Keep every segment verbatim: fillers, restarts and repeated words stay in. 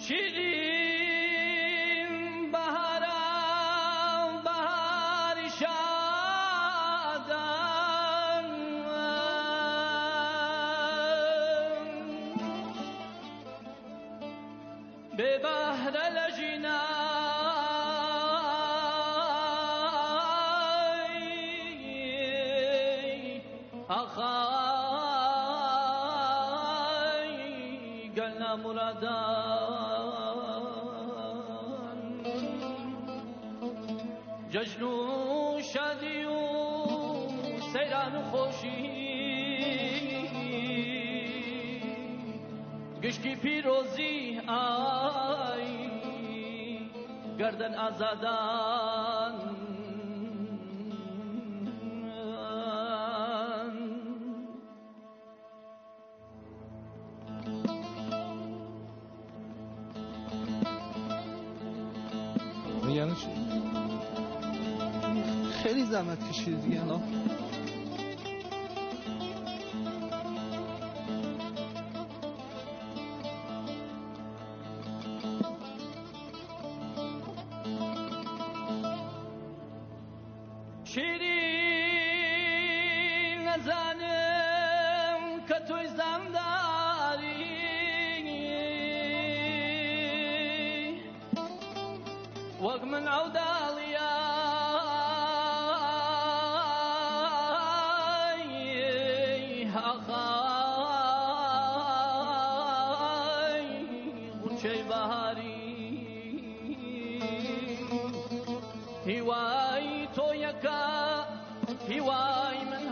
شیرین بهارم بهار شادم به بحر لجنای آخای گلنا مرادان جشن و شادی و سیران و خوشی گشکی پیروزی آی گردن آزادان یعنی چی؟ خیلی زحمت کشید دیگه الان. شیرین نزانم که توی زمداری وقت من عودالیا آخای غنچه بهاری هیوای تو یکا هیوای من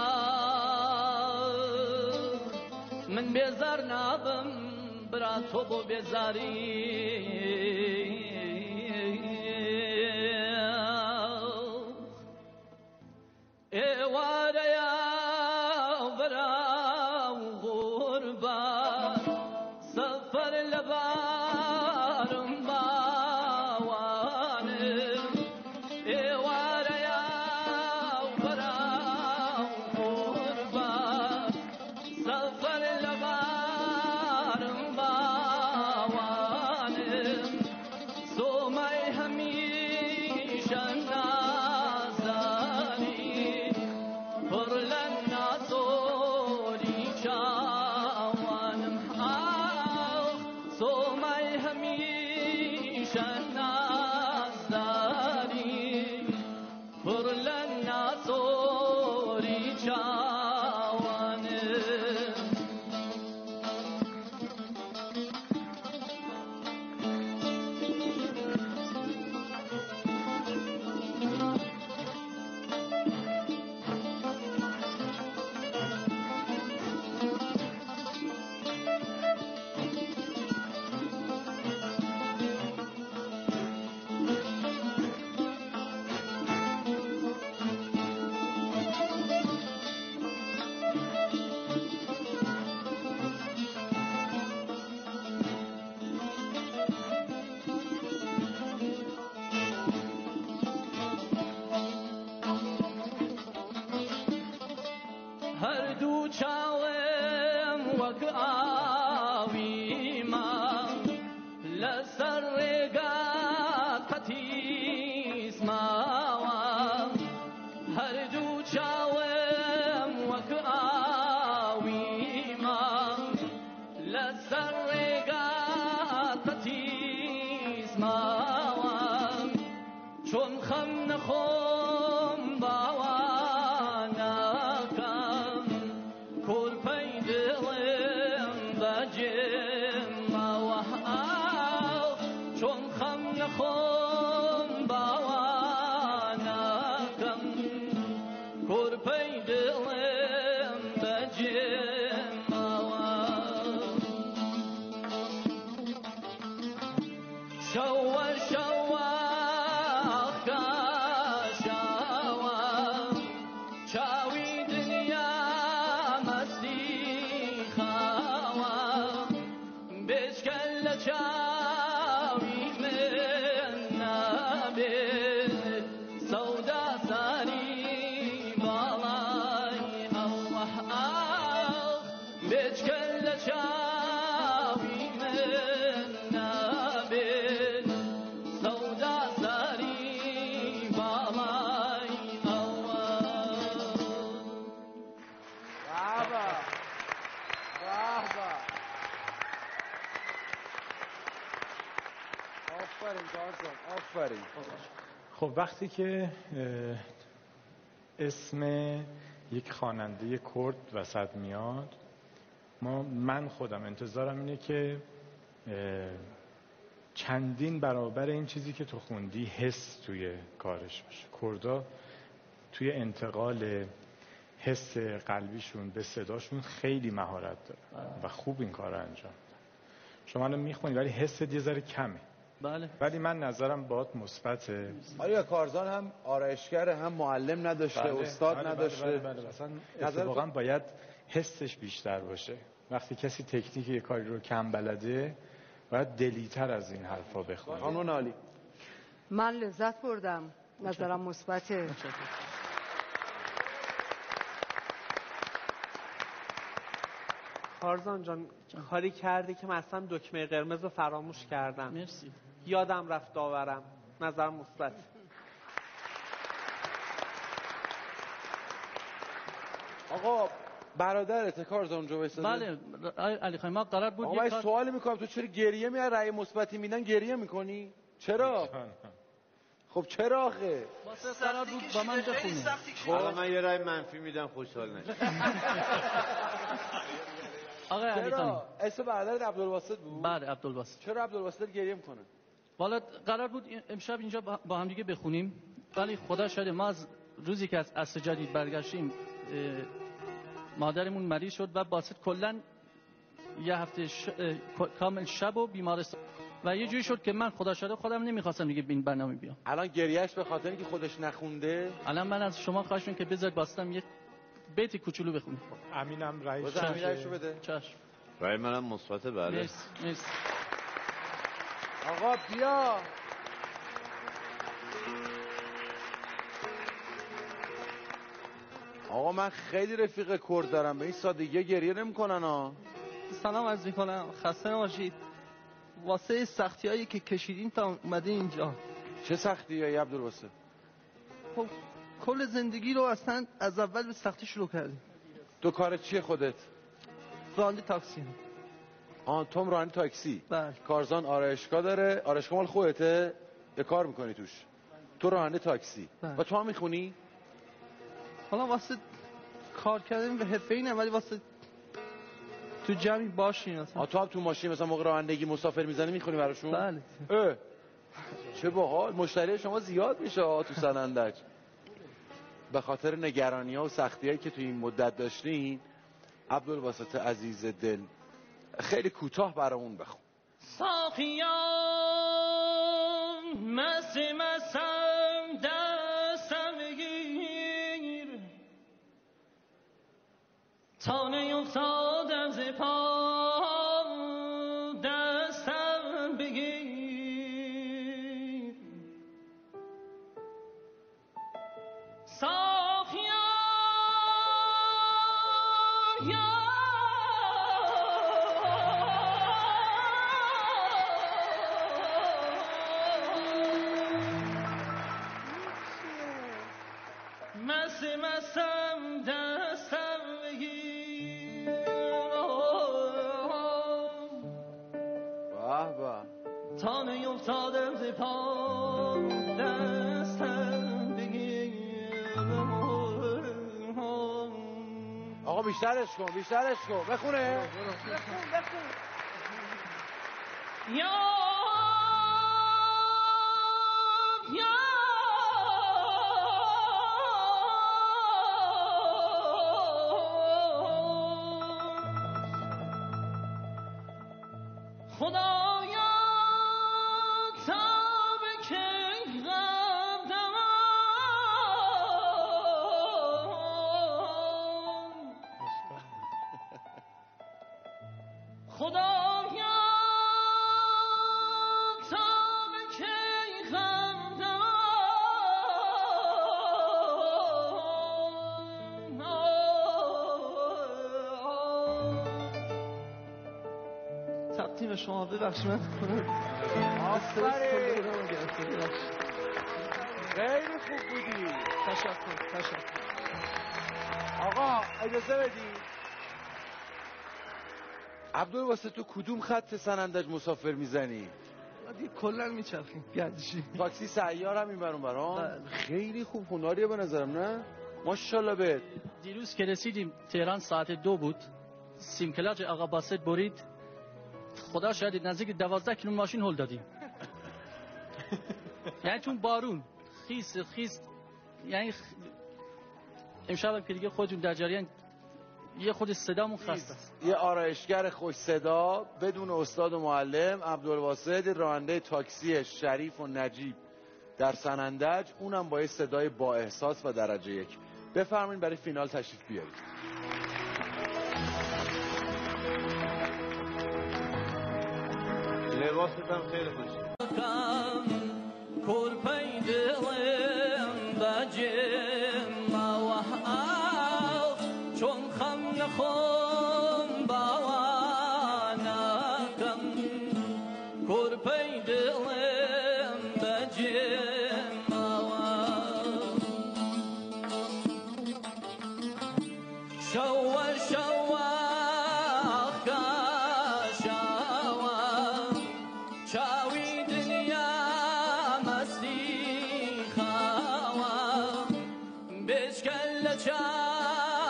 هزار من بیزار نابم برا تو بو بیزاری ایواره یا برا غربا سفر لبارم باوانم ایواره یا برا غربا سفر لبارم باوانم سومای همیشه نازانی پرلن نازوری چاوانم آخ سومای همیشه نازانی پرلن نازوری چاوانم هر دو چاوم وک آوی ما لسر رگات قطیس ماوام هر دو چاوم وک آوی ما لسر رگات قطیس ماوام چون خم نخم باوانا کل پیدلم بجم آو چون خم نخم باوانکم کل پیدلم بجم آو شوا شوا شوا چاوی دنیا چاوی من نبید سودا ساری بالای الله آخ بچکل چاوی من نبید آفرین کارزان، آفرین. خب وقتی که اسم یک خواننده کرد وسط میاد، ما من خودم انتظارم اینه که چندین برابر این چیزی که تو خوندی حس توی کارش باشه. کردا توی انتقال حس قلبیشون به صداشون خیلی مهارت داره و خوب این کار رو انجام داره. شما الان میخونی ولی حست یه ذره کمه. بله. ولی من نظرم باهات مثبته. آیا کارزان هم آرایشگر هم معلم نداشته، بله. استاد بله. نداشته؟ بله بله بله. اصلا اتفاقا باید حسش بیشتر باشه. وقتی کسی تکنیک یه کاری رو کم بلده باید دلیتر از این حرفا بخونه. خانم نالی، من لذت بردم، نظرم مثبته. کارزان جان کاری کردی که مثلا دکمه قرمز رو فراموش کردم. مرسی. یادم رفت داورم. نظر مثبت. آقا برادرت کارزان جو وایساده؟ بله علی خان، ما قرار بود آقا یک من کار... سوالی میکنم، تو چرا گریه میای؟ رأی مثبتی میدن گریه میکنی؟ چرا؟ خب چرا آخه؟ واسه قرار بود با من بخونی. حالا من یه رأی منفی میدم، خوشحال نشید. آقا علی خان، چرا؟ اسم برادرت عبدالواسط بود؟ بله عبدالواسط. چرا عبدالواسط گریه میکنه؟ والا قرار بود امشب اینجا با هم دیگه بخونیم، ولی خدا شاید ما از روزی که از عصر جدید برگشتیم مادرمون مریض شد و واسط کلا یه هفته ش... کامل شب و بیمارستان و یه جوری شد که من خدا شده خودم نمیخواستم دیگه این برنامه بیام. الان گریهش به خاطر اینکه خودش نخونده؟ الان من از شما خواهش می‌کنم که بذارید واسطم یه بیت کوچولو بخونید. امینم رئیس بذار امین رئیسو بده. چشم. رأی منم مثبت. بله. مرسی. مرسی. آقا بیا. آقا من خیلی رفیق کرد دارم، به این سادگی گریه نمی‌کنن ها. سلام عرض می‌کنم، خسته نباشید. واسه سختی‌هایی که کشیدین تا اومدین اینجا. چه سختی‌هایی عبدالواسط؟ خب کل زندگی رو اصلا از اول به سختی شروع کردیم. تو کارت چیه خودت؟ راننده تاکسی. آن توم راننده تاکسی؟ بله. کارزان آرایشگاه داره، آرایشگاه مال خودته؟ یه کار میکنی توش؟ تو راننده تاکسی. بله. و تو هم میخونی؟ حالا واسه کار کردن به حرفه‌ای نه، ولی واسه تو جمعی باشین اصلا. آ تو هم تو ماشین مثلا موقع رانندگی مسافر میزنی میخونی براشون؟ بله. اه. چه باحال، مشتری شما زیاد میشه تو سنندج. به خاطر نگرانی‌ها و سختی‌هایی که تو این مدت داشتین، عبدالواسط عزیز دل خیلی کوتاه برامون بخون. ساقیان مست مستم دستم بگیر تا نیفتادم ز پا دستم بگیر ساقیان یا مست مستم دستم بگیر واه واه تا نیفتادم ز پا دستم بگیر. آقا بیشترش کن بیشترش کن بخونه. بخون بخون. یا یا خدایا تا به که غم دمم خدایا تا به که غم دمم تقدیم شما ببخشید من آفرین خیلی خوب بودی. تشکر تشکر. آقا اجازه بدی عبدالواسط تو کدوم خط سنندج مسافر میزنی؟ دیگه کلا میچرخیم گردشی. تاکسی سیار هم میبرون برام. بله. خیلی خوب هنریه به نظرم، نه؟ ماشاءالله بهت. دیروز که رسیدیم تهران ساعت دو بود، سیمکلاج آقا باسط برید، خدا شاید نزدیک دوازده کیلومتر ماشین هل دادیم. یعنی چون بارون خیس خیس، یعنی خ... امشب که دیگه خودتون در جریان، یه خود صدامون خسته است. یه آرایشگر خوش صدا بدون استاد و معلم، عبدالباسط راننده تاکسی شریف و نجیب در سنندج، اونم با یه صدای با احساس و درجه یک. بفرمایید برای فینال تشریف بیارید. لباست هم خیلی خوشه.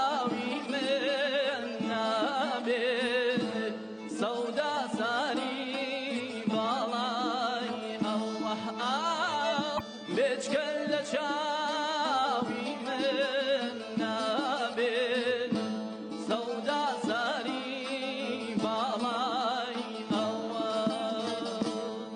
سودا ساری